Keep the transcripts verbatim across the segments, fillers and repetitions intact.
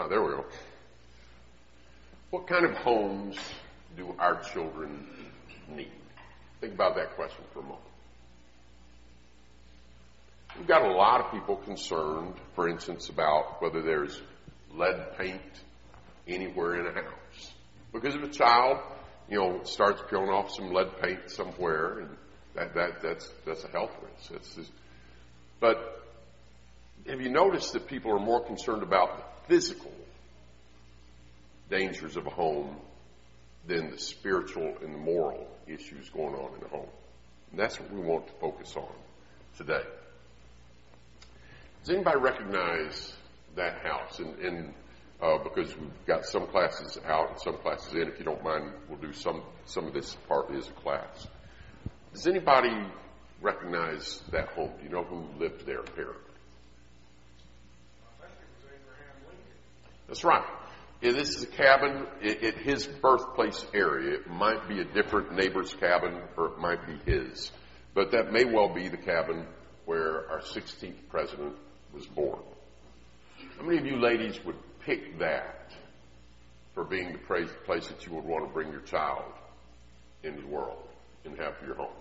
Ah, there we go. What kind of homes do our children need? Think about that question for a moment. We've got a lot of people concerned, for instance, about whether there's lead paint anywhere in a house. Because if a child, you know, starts peeling off some lead paint somewhere, and that, that that's that's a health risk. That's just, but have you noticed that people are more concerned about the physical dangers of a home than the spiritual and the moral issues going on in the home? And that's what we want to focus on today. Does anybody recognize that house? And, and uh, because we've got some classes out and some classes in, if you don't mind, we'll do some, some of this partly as a class. Does anybody recognize that home? Do you know who lived there apparently? I think it was Abraham Lincoln. That's right. Yeah, this is a cabin at his birthplace area. It might be a different neighbor's cabin, or it might be his. But that may well be the cabin where our sixteenth president was born. How many of you ladies would pick that for being the place that you would want to bring your child into the world and have for your home?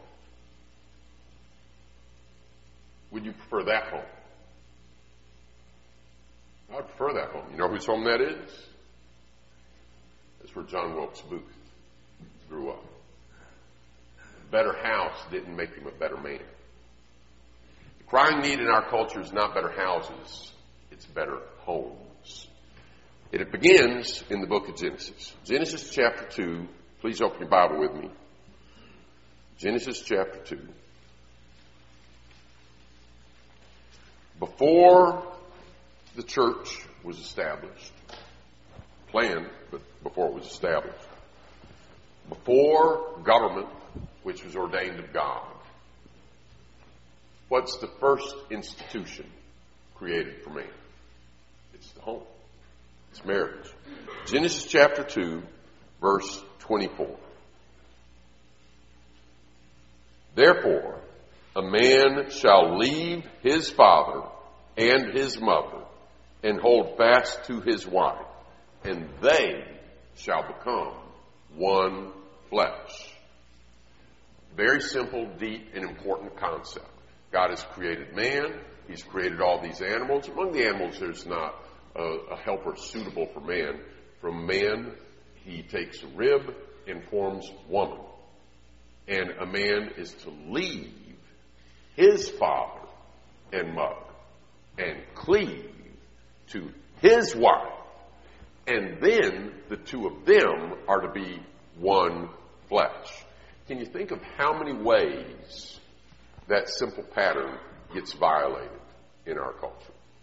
Would you prefer that home? I would prefer that home. You know whose home that is? That's where John Wilkes Booth grew up. A better house didn't make him a better man. The crying need in our culture is not better houses, it's better homes. And it begins in the book of Genesis. Genesis chapter two. Please open your Bible with me. Genesis chapter two. Before the church was established, planned, but before it was established, before government, which was ordained of God, what's the first institution created for man? It's the home. It's marriage. Genesis chapter two, verse twenty-four. Therefore, a man shall leave his father and his mother and hold fast to his wife, and they shall become one flesh. Very simple, deep, and important concept. God has created man. He's created all these animals. Among the animals, there's not a, a helper suitable for man. From man, he takes a rib and forms woman. And a man is to leave his father and mother and cleave to his wife. And then the two of them are to be one flesh. Can you think of how many ways that simple pattern gets violated in our culture?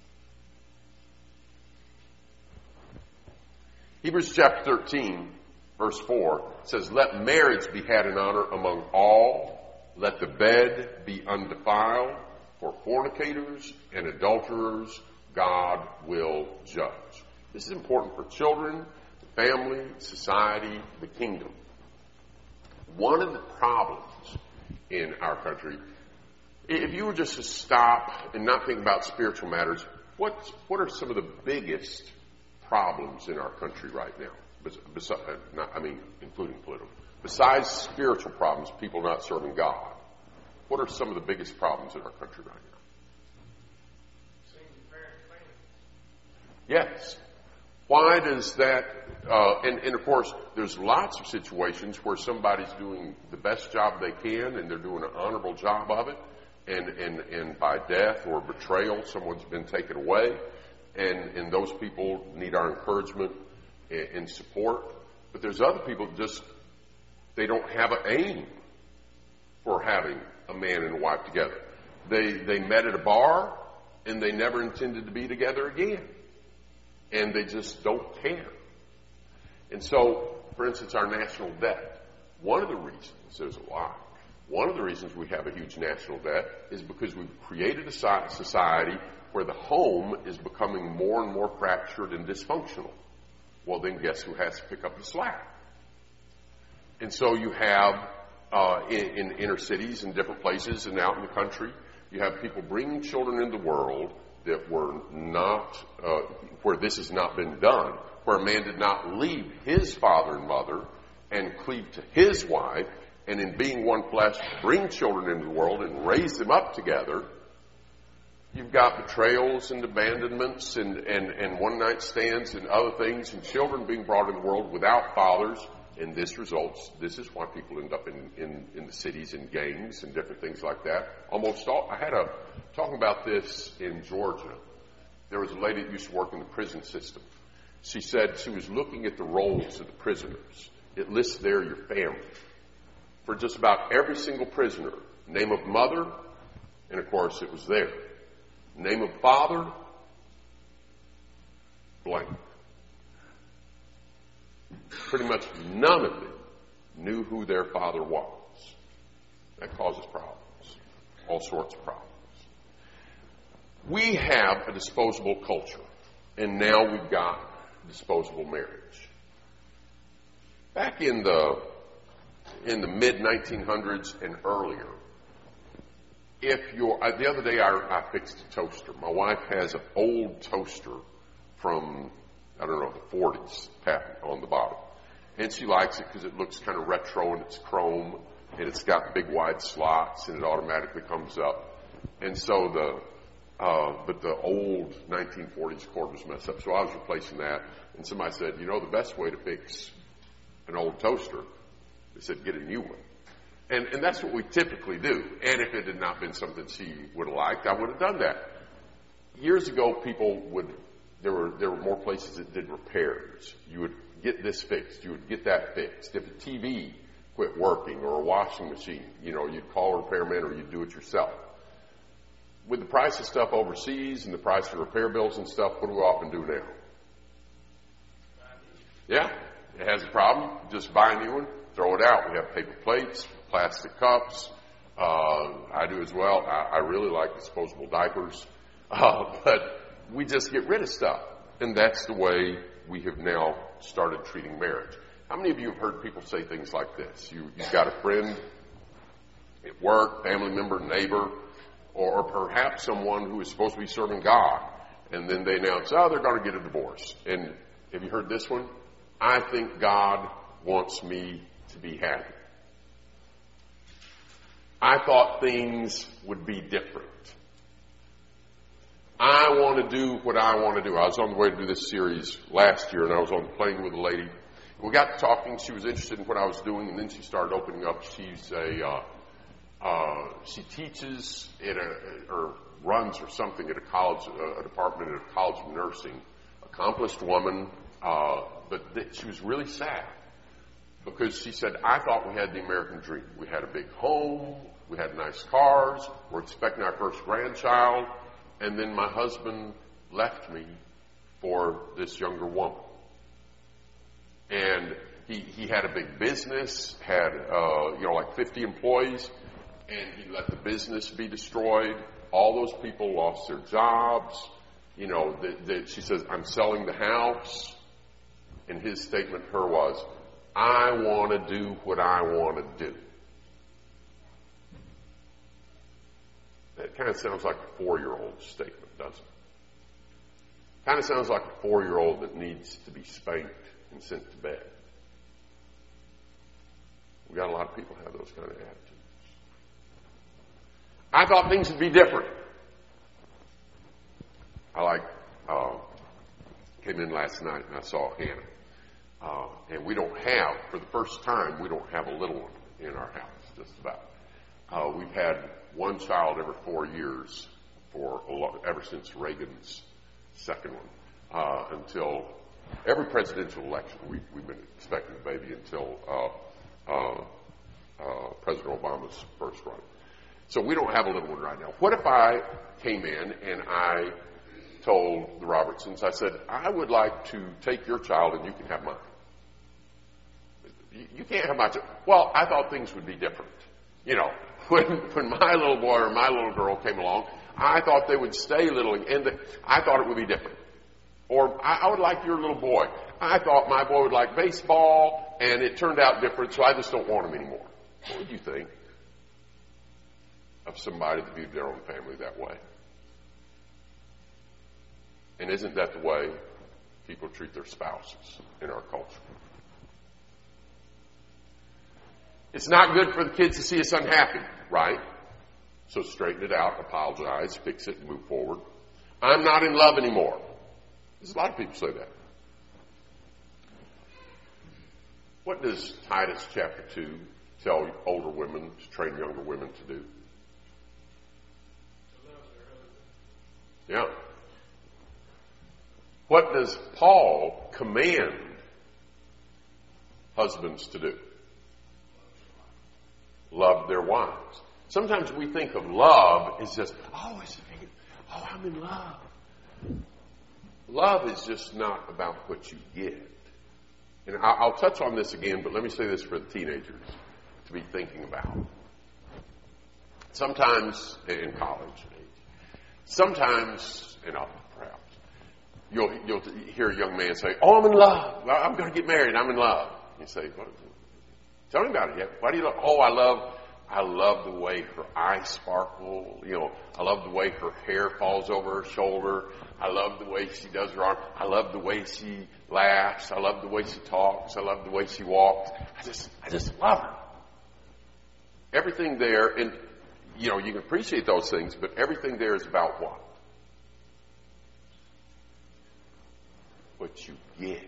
Hebrews chapter thirteen, verse four says, let marriage be had in honor among all. Let the bed be undefiled. For fornicators and adulterers, God will judge. This is important for children, the family, society, the kingdom. One of the problems in our country, if you were just to stop and not think about spiritual matters, what what are some of the biggest problems in our country right now? Besides, not, I mean, including political. Besides spiritual problems, people not serving God, what are some of the biggest problems in our country right now? Yes. Why does that, uh, and, and of course, there's lots of situations where somebody's doing the best job they can and they're doing an honorable job of it, and, and, and by death or betrayal, someone's been taken away, and, and those people need our encouragement and, and support. But there's other people just, they don't have an aim for having a man and a wife together. They, they met at a bar and they never intended to be together again. And they just don't care. And so, for instance, our national debt, one of the reasons, there's a lot, one of the reasons we have a huge national debt is because we've created a society where the home is becoming more and more fractured and dysfunctional. Well, then guess who has to pick up the slack? And so you have, uh, in, in inner cities and different places and out in the country, you have people bringing children into the world that were not, uh, where this has not been done, where a man did not leave his father and mother and cleave to his wife, and in being one flesh, bring children into the world and raise them up together. You've got betrayals and abandonments and, and, and one-night stands and other things, and children being brought into the world without fathers, and this results, this is why people end up in, in, in the cities in gangs and different things like that. Almost all, I had a, talking about this in Georgia, there was a lady that used to work in the prison system. She said she was looking at the rolls of the prisoners. It lists there your family. For just about every single prisoner, name of mother, and of course it was there. Name of father, blank. Pretty much none of them knew who their father was. That causes problems, all sorts of problems. We have a disposable culture, and now we've got disposable marriage. Back in the in the mid nineteen hundreds and earlier, if you're, uh, the other day I, I fixed a toaster. My wife has an old toaster from, I don't know, the forties patent on the bottom. And she likes it because it looks kind of retro and it's chrome and it's got big wide slots and it automatically comes up. And so the, uh, but the old nineteen forties cord was messed up. So I was replacing that. And somebody said, you know, the best way to fix an old toaster, they said, get a new one. And, and that's what we typically do. And if it had not been something she would have liked, I would have done that. Years ago, people would, there were, there were more places that did repairs. You would get this fixed. You would get that fixed. If a T V quit working or a washing machine, you know, you'd call a repairman or you'd do it yourself. With the price of stuff overseas and the price of repair bills and stuff, what do we often do now? Yeah, it has a problem. Just buy a new one, throw it out. We have paper plates, plastic cups. Uh, I do as well. I, I really like disposable diapers. Uh, but we just get rid of stuff. And that's the way we have now started treating marriage. How many of you have heard people say things like this? You, you've got a friend at work, family member, neighbor, or, or perhaps someone who is supposed to be serving God. And then they announce, oh, they're going to get a divorce. And have you heard this one? I think God wants me to be happy. I thought things would be different. I want to do what I want to do. I was on the way to do this series last year, and I was on the plane with a lady. We got to talking. She was interested in what I was doing, and then she started opening up. She's a, uh, uh, she teaches at a, or runs or something at a college, a department at a college of nursing. Accomplished woman, uh, but th- she was really sad. Because she said, I thought we had the American dream. We had a big home, we had nice cars, we're expecting our first grandchild, and then my husband left me for this younger woman. And he, he had a big business, had, uh, you know, like fifty employees, and he let the business be destroyed. All those people lost their jobs. You know, the, the, she says, I'm selling the house. And his statement to her was, I want to do what I want to do. That kind of sounds like a four-year-old statement, doesn't it? Kind of sounds like a four-year-old that needs to be spanked and sent to bed. We got a lot of people who have those kind of attitudes. I thought things would be different. I like, uh, came in last night and I saw Hannah. Uh, and we don't have, for the first time, we don't have a little one in our house, just about. Uh, we've had one child every four years for a lot, ever since Reagan's second one, uh, until every presidential election. We, we've been expecting a baby until uh, uh, uh, President Obama's first run. So we don't have a little one right now. What if I came in and I told the Robertsons, I said, I would like to take your child and you can have mine. You can't have my child. Well, I thought things would be different. You know, when when my little boy or my little girl came along, I thought they would stay little, and the, I thought it would be different. Or I, I would like your little boy. I thought my boy would like baseball, and it turned out different, so I just don't want him anymore. What would you think of somebody that viewed their own family that way? And isn't that the way people treat their spouses in our culture? It's not good for the kids to see us unhappy, right? So straighten it out, apologize, fix it, and move forward. I'm not in love anymore. There's a lot of people say that. What does Titus chapter two tell older women to train younger women to do? Yeah. What does Paul command husbands to do? Love their wives. Sometimes we think of love as just, oh, it's, oh, I'm in love. Love is just not about what you get. And I'll touch on this again, but let me say this for the teenagers to be thinking about. Sometimes, in college, sometimes, and I'll, perhaps, you'll, you'll hear a young man say, oh, I'm in love. I'm going to get married. I'm in love. You say, what? Tell me about it. Why do you love? Oh, I love, I love the way her eyes sparkle. You know, I love the way her hair falls over her shoulder. I love the way she does her arm. I love the way she laughs. I love the way she talks. I love the way she walks. I just, I just love her. Everything there, and you know, you can appreciate those things, but everything there is about what? What you get.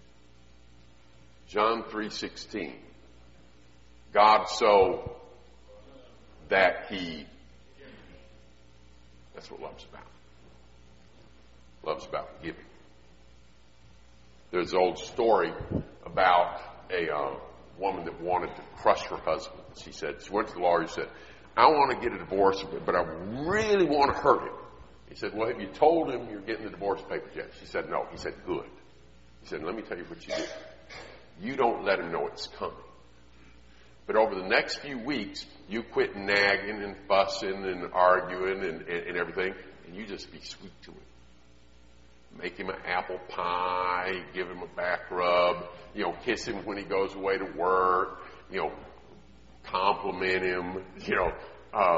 John three sixteen. God so that he, that's what love's about. Love's about giving. There's an old story about a uh, woman that wanted to crush her husband. She said, she went to the lawyer and said, I want to get a divorce, but I really want to hurt him. He said, well, have you told him you're getting the divorce papers yet? She said, no. He said, good. He said, let me tell you what you do. You don't let him know it's coming. But over the next few weeks, you quit nagging and fussing and arguing and, and, and everything, and you just be sweet to him. Make him an apple pie, give him a back rub, you know, kiss him when he goes away to work, you know, compliment him, you know, uh,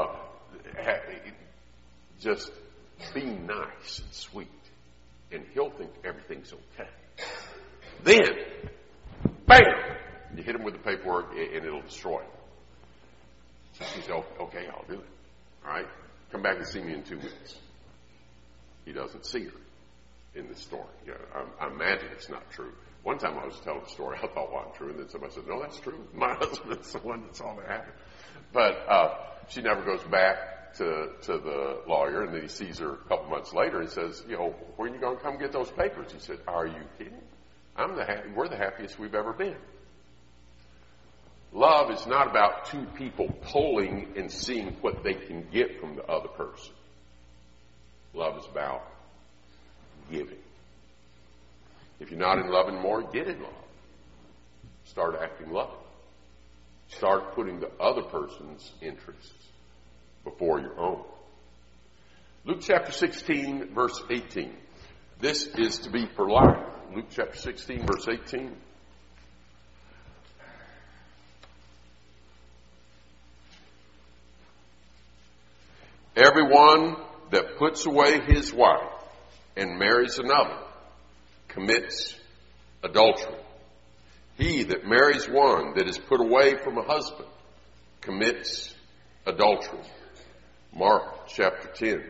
just be nice and sweet, and he'll think everything's okay. Then, bam! You hit him with the paperwork, and it'll destroy him. So she said, okay, I'll do it. All right? Come back and see me in two weeks. He doesn't see her in this story. You know, I, I imagine it's not true. One time I was telling the story, I thought it wasn't true, and then somebody said, no, that's true. My husband's the one that's all that happened. But uh, she never goes back to, to the lawyer, and then he sees her a couple months later and says, you know, when are you going to come get those papers? He said, are you kidding? I'm the happy, we're the happiest we've ever been. Love is not about two people pulling and seeing what they can get from the other person. Love is about giving. If you're not in love anymore, get in love. Start acting loving. Start putting the other person's interests before your own. Luke chapter sixteen, verse eighteen. This is to be for life. Luke chapter sixteen, verse eighteen. Everyone that puts away his wife and marries another commits adultery. He that marries one that is put away from a husband commits adultery. Mark chapter ten.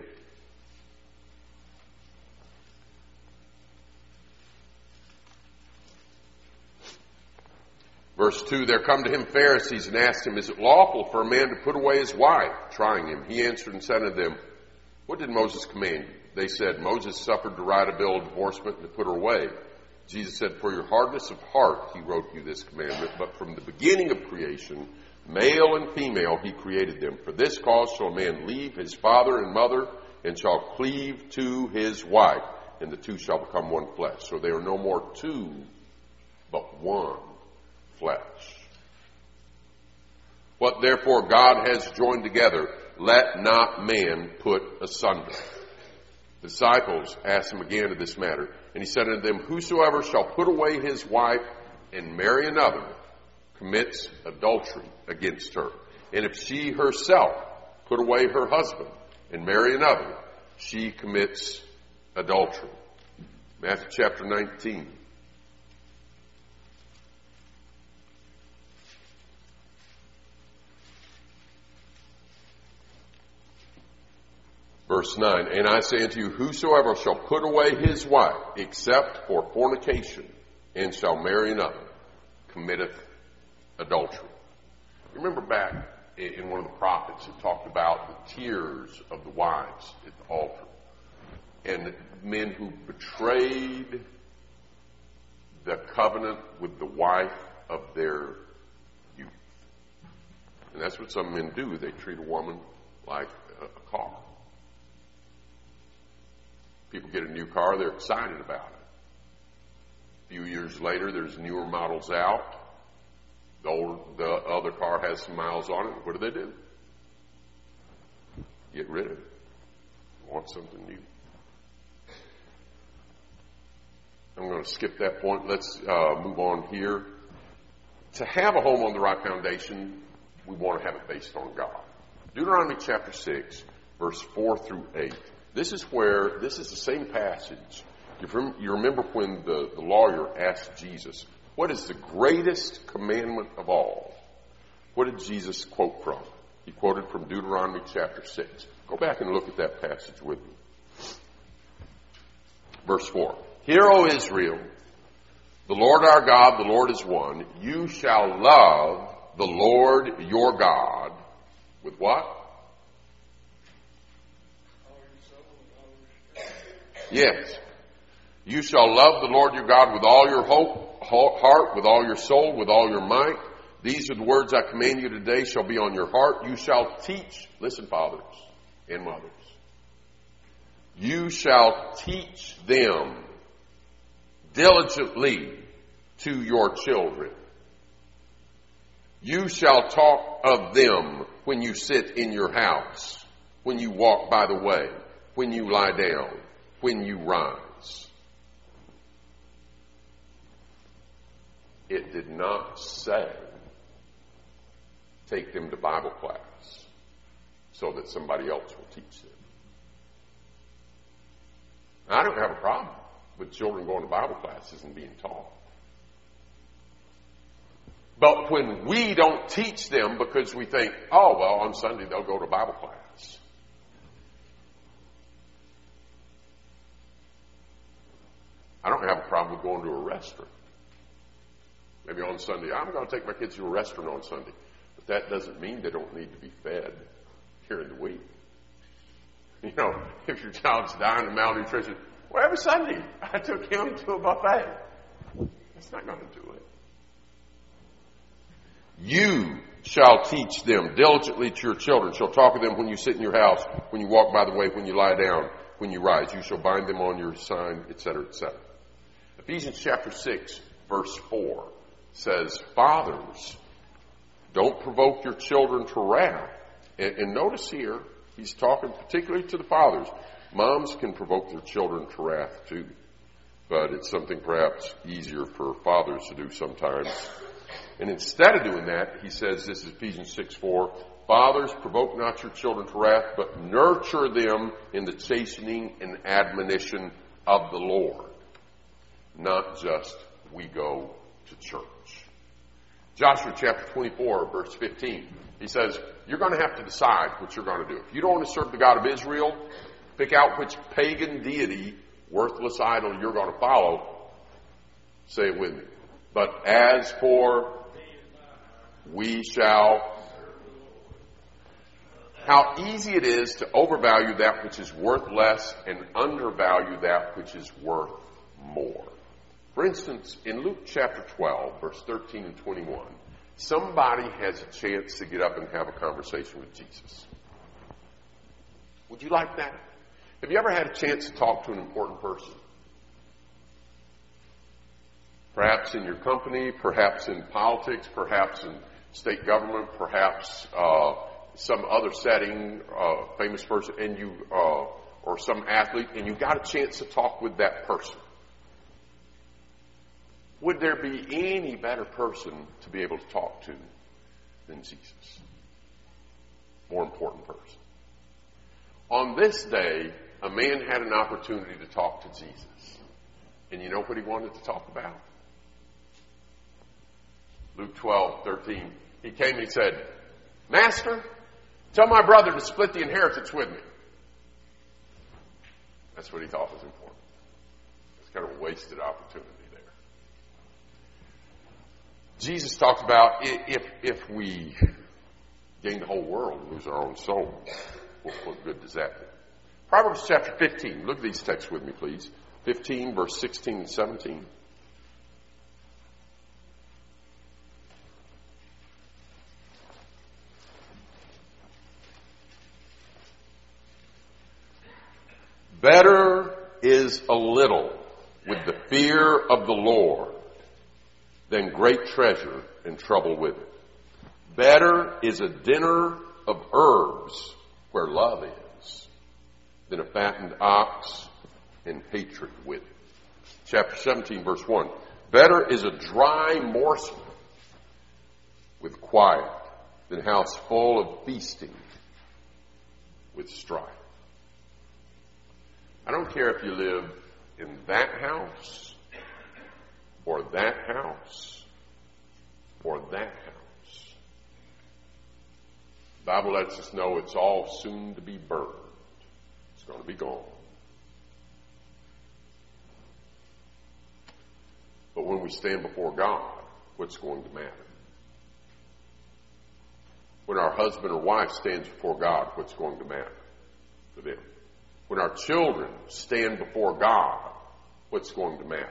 Verse two, there come to him Pharisees and asked him, is it lawful for a man to put away his wife? Trying him. He answered and said to them, what did Moses command you? They said, Moses suffered to write a bill of divorcement and to put her away. Jesus said, for your hardness of heart he wrote you this commandment, but from the beginning of creation, male and female he created them. For this cause shall a man leave his father and mother and shall cleave to his wife, and the two shall become one flesh. So they are no more two, but one flesh. What therefore God has joined together, let not man put asunder. The disciples asked him again of this matter, and he said unto them, whosoever shall put away his wife and marry another commits adultery against her. And if she herself put away her husband and marry another, she commits adultery. Matthew chapter nineteen. Verse nine, and I say unto you, whosoever shall put away his wife, except for fornication, and shall marry another, committeth adultery. You remember back in one of the prophets, it talked about the tears of the wives at the altar, and men who betrayed the covenant with the wife of their youth. And that's what some men do. They treat a woman like a, a car. People get a new car, they're excited about it. A few years later, there's newer models out. The, old, the other car has some miles on it. What do they do? Get rid of it. Want something new. I'm going to skip that point. Let's uh, move on here. To have a home on the right foundation, we want to have it based on God. Deuteronomy chapter six, verse four through eight. This is where, this is the same passage. You remember when the, the lawyer asked Jesus, what is the greatest commandment of all? What did Jesus quote from? He quoted from Deuteronomy chapter six. Go back and look at that passage with me. Verse four. Hear, O Israel, the Lord our God, the Lord is one. You shall love the Lord your God with what? Yes. You shall love the Lord your God with all your hope, heart, with all your soul, with all your might. These are the words I command you today shall be on your heart. You shall teach, listen, fathers and mothers. You shall teach them diligently to your children. You shall talk of them when you sit in your house, when you walk by the way, when you lie down, when you rise. It did not say, take them to Bible class so that somebody else will teach them. I don't have a problem with children going to Bible classes and being taught. But when we don't teach them because we think, oh, well, on Sunday they'll go to Bible class. I don't have a problem with going to a restaurant. Maybe on Sunday, I'm going to take my kids to a restaurant on Sunday. But that doesn't mean they don't need to be fed during the week. You know, if your child's dying of malnutrition, well, every Sunday I took him to a buffet. That's not going to do it. You shall teach them diligently to your children. Shall talk of them when you sit in your house, when you walk by the way, when you lie down, when you rise. You shall bind them on your sign, et cetera, et cetera. Ephesians chapter six, verse four says, fathers, don't provoke your children to wrath. And, and notice here, he's talking particularly to the fathers. Moms can provoke their children to wrath too, but it's something perhaps easier for fathers to do sometimes. And instead of doing that, he says, this is Ephesians six four, fathers, provoke not your children to wrath, but nurture them in the chastening and admonition of the Lord. Not just we go to church. Joshua chapter twenty-four, verse fifteen. He says, you're going to have to decide what you're going to do. If you don't want to serve the God of Israel, pick out which pagan deity, worthless idol you're going to follow. Say it with me. But as for we shall. How easy it is to overvalue that which is worth less and undervalue that which is worth more. For instance, in Luke chapter twelve, verse thirteen and twenty-one, somebody has a chance to get up and have a conversation with Jesus. Would you like that? Have you ever had a chance to talk to an important person? Perhaps in your company, perhaps in politics, perhaps in state government, perhaps uh, some other setting, uh, famous person, and you uh, or some athlete, and you got a chance to talk with that person. Would there be any better person to be able to talk to than Jesus? More important person. On this day, a man had an opportunity to talk to Jesus. And you know what he wanted to talk about? Luke twelve, thirteen. He came and he said, Master, tell my brother to split the inheritance with me. That's what he thought was important. It's kind of a wasted opportunity there. Jesus talked about if if we gain the whole world and lose our own soul, what, what good does that do? Proverbs chapter fifteen. Look at these texts with me, please. fifteen, verse sixteen and seventeen. Better is a little with the fear of the Lord than great treasure and trouble with it. Better is a dinner of herbs where love is than a fattened ox and hatred with it. Chapter seventeen, verse one. Better is a dry morsel with quiet than a house full of feasting with strife. I don't care if you live in that house or that house or that house. The Bible lets us know it's all soon to be burned. It's going to be gone. But when we stand before God, what's going to matter? When our husband or wife stands before God, what's going to matter for them? When our children stand before God, what's going to matter?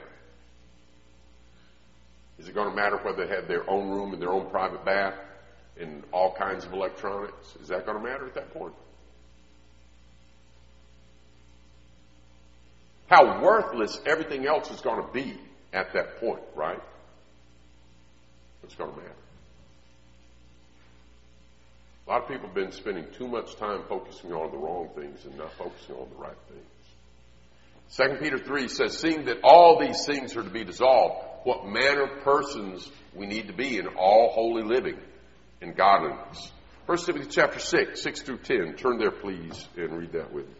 Is it going to matter whether they have their own room and their own private bath and all kinds of electronics? Is that going to matter at that point? How worthless everything else is going to be at that point, right? What's going to matter? A lot of people have been spending too much time focusing on the wrong things and not focusing on the right things. Second Peter three says, seeing that all these things are to be dissolved, what manner of persons we need to be in all holy living and godliness. First Timothy chapter six, six through ten. Turn there, please, and read that with me.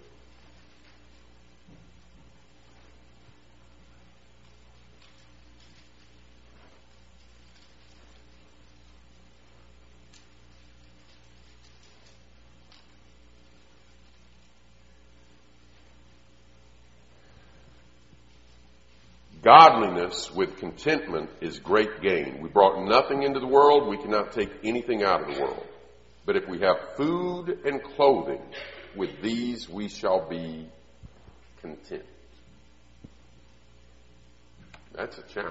Godliness with contentment is great gain. We brought nothing into the world. We cannot take anything out of the world. But if we have food and clothing, with these we shall be content. That's a challenge.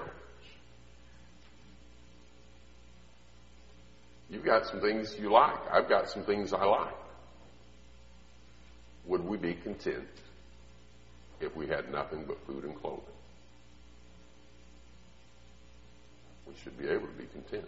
You've got some things you like. I've got some things I like. Would we be content if we had nothing but food and clothing? We should be able to be content.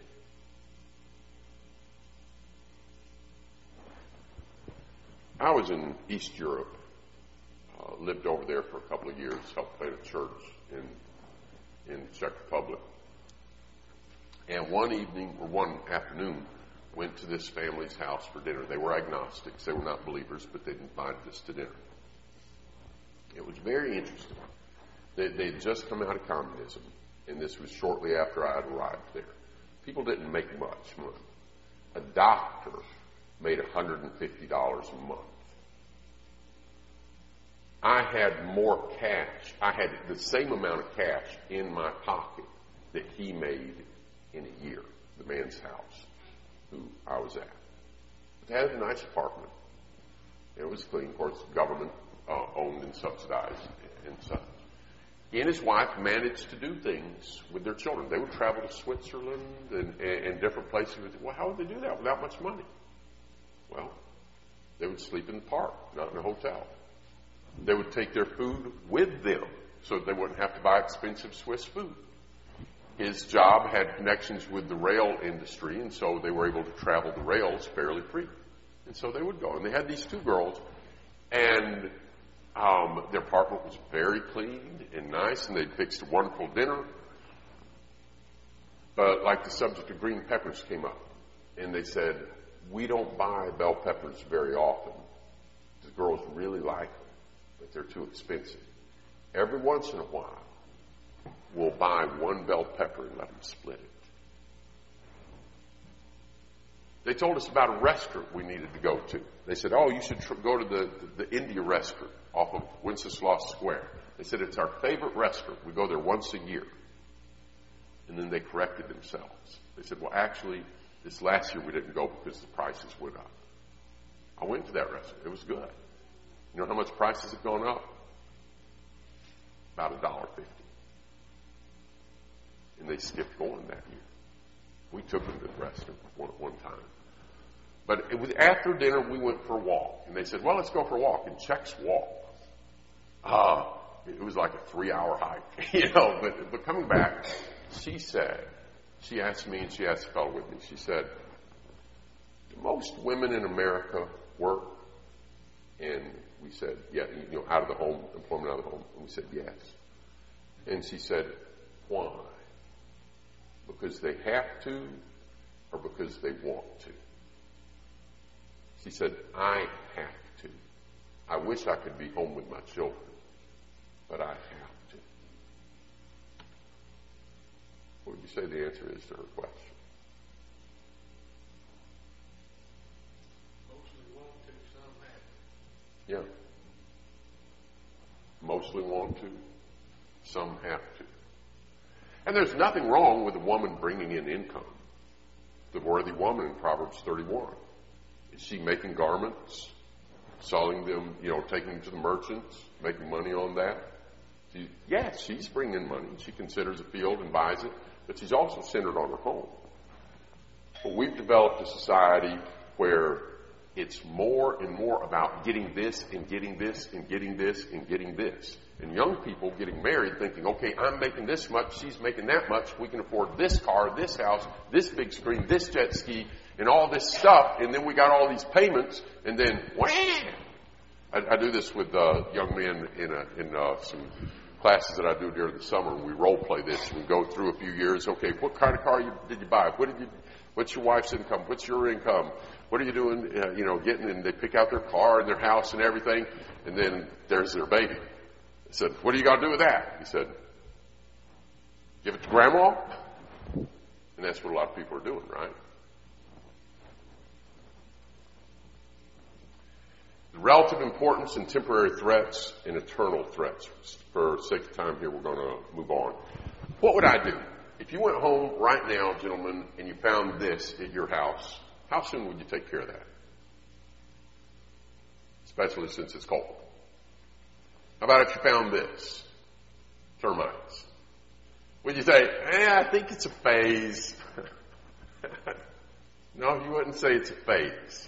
I was in East Europe, uh, lived over there for a couple of years, helped plant a church in in the Czech Republic. And one evening, or one afternoon, went to this family's house for dinner. They were agnostics. They were not believers, but they invited us to dinner. It was very interesting. They had just come out of communism. And this was shortly after I had arrived there. People didn't make much money. A doctor made one hundred fifty dollars a month. I had more cash. I had the same amount of cash in my pocket that he made in a year, the man's house who I was at. It had a nice apartment. It was clean. Of course, government uh, owned and subsidized and such. He and his wife managed to do things with their children. They would travel to Switzerland and, and, and different places. Well, how would they do that without much money? Well, they would sleep in the park, not in a hotel. They would take their food with them so that they wouldn't have to buy expensive Swiss food. His job had connections with the rail industry, and so they were able to travel the rails fairly free. And so they would go. And they had these two girls, and Um, their apartment was very clean and nice, and they'd fixed a wonderful dinner. But like the subject of green peppers came up, and they said, we don't buy bell peppers very often. The girls really like them, but they're too expensive. Every once in a while, will buy one bell pepper and let them split it. They told us about a restaurant we needed to go to. They said, oh, you should tr- go to the, the, the India restaurant off of Wenceslas Square. They said, it's our favorite restaurant. We go there once a year. And then they corrected themselves. They said, well, actually, this last year we didn't go because the prices went up. I went to that restaurant. It was good. You know how much prices have gone up? About a dollar fifty. And they skipped going that year. We took them to the restaurant one, one time. But it was after dinner, we went for a walk. And they said, well, let's go for a walk. And Czechs walk. Uh, it was like a three-hour hike, you know. But, but coming back, she said, she asked me and she asked the fellow with me, she said, do most women in America work? And we said, yeah, you know, out of the home, employment out of the home. And we said, yes. And she said, why? Because they have to or because they want to? She said, I have to. I wish I could be home with my children, but I have to. What would you say the answer is to her question? Mostly want to, some have. Yeah. Mostly want to, some have to. And there's nothing wrong with a woman bringing in income. The worthy woman in Proverbs thirty-one. Is she making garments, selling them, you know, taking them to the merchants, making money on that? She, yes, she's bringing in money. She considers a field and buys it, but she's also centered on her home. But we've developed a society where it's more and more about getting this and getting this and getting this and getting this. And young people getting married thinking, okay, I'm making this much, she's making that much, we can afford this car, this house, this big screen, this jet ski, and all this stuff, and then we got all these payments, and then, wham! I, I do this with uh, young men in, a, in uh, some classes that I do during the summer, and we role play this, and we go through a few years, okay, what kind of car you, did you buy? What did you, what's your wife's income? What's your income? What are you doing, uh, you know, getting, and they pick out their car and their house and everything, and then there's their baby. I said, what are you going to do with that? He said, give it to grandma? And that's what a lot of people are doing, right? The relative importance and temporary threats and eternal threats. For sake of time here, we're going to move on. What would I do? If you went home right now, gentlemen, and you found this at your house, how soon would you take care of that? Especially since it's cold. How about if you found this? Termites. Would you say, eh, I think it's a phase? No, you wouldn't say it's a phase.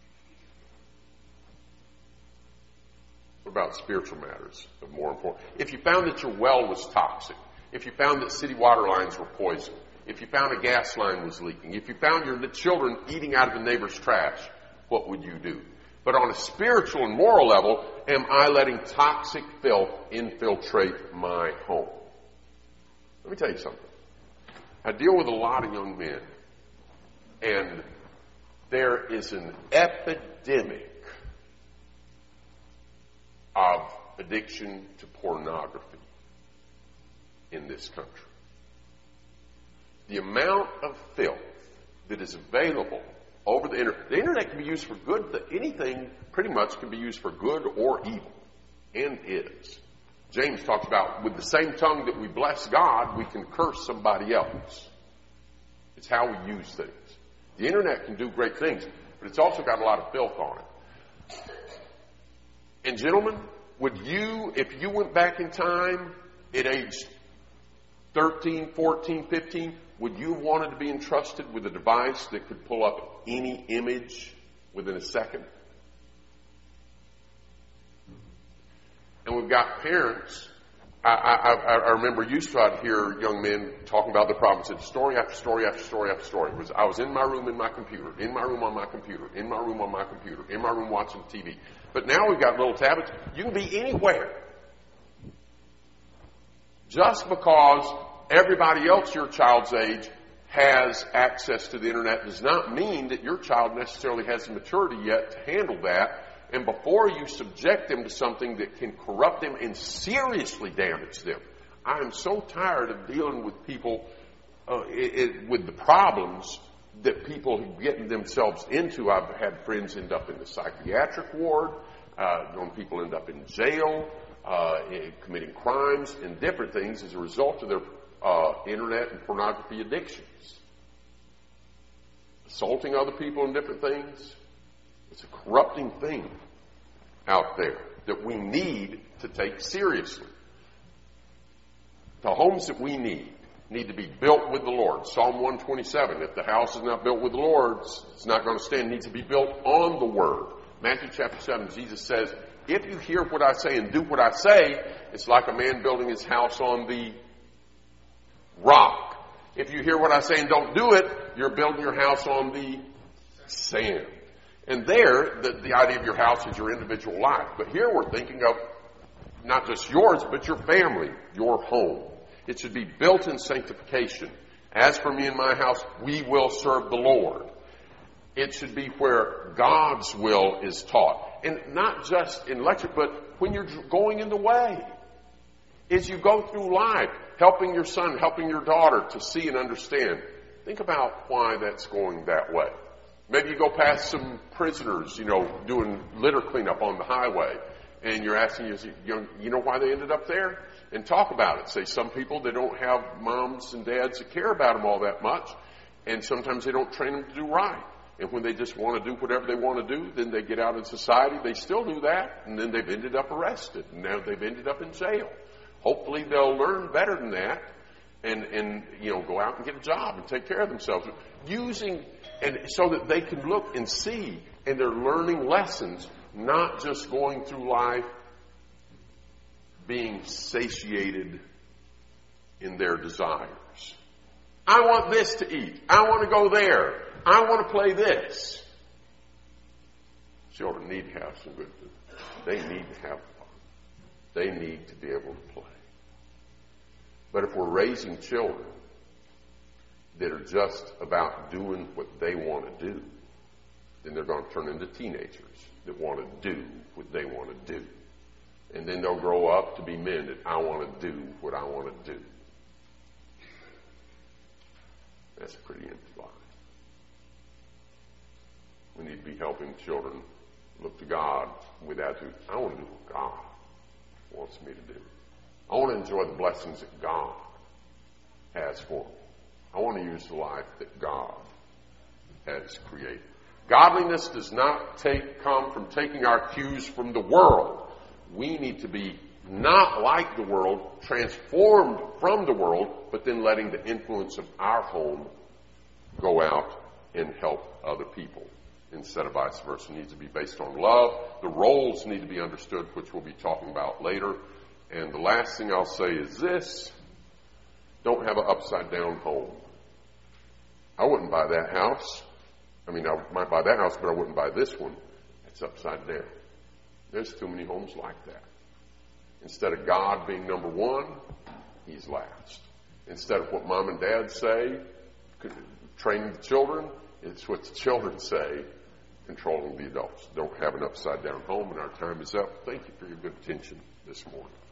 What about spiritual matters of more important? If you found that your well was toxic, if you found that city water lines were poisoned, if you found a gas line was leaking, if you found your children eating out of the neighbor's trash, what would you do? But on a spiritual and moral level, am I letting toxic filth infiltrate my home? Let me tell you something. I deal with a lot of young men, and there is an epidemic of addiction to pornography in this country. The amount of filth that is available over the internet. The internet can be used for good. Anything pretty much can be used for good or evil, and is. James talks about with the same tongue that we bless God, we can curse somebody else. It's how we use things. The internet can do great things, but it's also got a lot of filth on it. And gentlemen, would you, if you went back in time at age thirteen, fourteen, fifteen, would you have wanted to be entrusted with a device that could pull up any image within a second? And we've got parents. I, I, I remember used to I'd hear young men talking about the problems. It's story after story after story after story. It was, I was in my room in my computer, in my room on my computer, in my room on my computer, in my room watching T V. But now we've got little tablets. You can be anywhere. Just because everybody else your child's age has access to the internet does not mean that your child necessarily has the maturity yet to handle that. And before you subject them to something that can corrupt them and seriously damage them, I am so tired of dealing with people uh, it, it, with the problems that people are getting themselves into. I've had friends end up in the psychiatric ward, uh, known people end up in jail, uh, in committing crimes and different things as a result of their uh, internet and pornography addictions. Assaulting other people and different things. It's a corrupting thing out there that we need to take seriously. The homes that we need need to be built with the Lord. Psalm one twenty-seven, if the house is not built with the Lord, it's not going to stand. It needs to be built on the Word. Matthew chapter seven, Jesus says, if you hear what I say and do what I say, it's like a man building his house on the rock. If you hear what I say and don't do it, you're building your house on the sand. And there, the, the idea of your house is your individual life. But here we're thinking of not just yours, but your family, your home. It should be built in sanctification. As for me and my house, we will serve the Lord. It should be where God's will is taught. And not just in lecture, but when you're going in the way. As you go through life, helping your son, helping your daughter to see and understand. Think about why that's going that way. Maybe you go past some prisoners, you know, doing litter cleanup on the highway. And you're asking, you you know why they ended up there? And talk about it. Say some people, they don't have moms and dads that care about them all that much. And sometimes they don't train them to do right. And when they just want to do whatever they want to do, then they get out in society, they still do that. And then they've ended up arrested. And now they've ended up in jail. Hopefully they'll learn better than that. And, and you know, go out and get a job and take care of themselves. Using, and so that they can look and see. And they're learning lessons. Not just going through life being satiated in their desires. I want this to eat. I want to go there. I want to play this. Children need to have some good food. They need to have fun. They need to be able to play. But if we're raising children that are just about doing what they want to do, then they're going to turn into teenagers that want to do what they want to do. And then they'll grow up to be men that I want to do what I want to do. That's a pretty empty life. We need to be helping children look to God with attitude. I want to do what God wants me to do. I want to enjoy the blessings that God has for me. I want to use the life that God has created. Godliness does not take, come from taking our cues from the world. We need to be not like the world, transformed from the world, but then letting the influence of our home go out and help other people instead of vice versa. It needs to be based on love. The roles need to be understood, which we'll be talking about later. And the last thing I'll say is this. Don't have an upside down home. I wouldn't buy that house. I mean, I might buy that house, but I wouldn't buy this one. It's upside down. There's too many homes like that. Instead of God being number one, he's last. Instead of what mom and dad say, training the children, it's what the children say, controlling the adults. Don't have an upside down home, and our time is up. Thank you for your good attention this morning.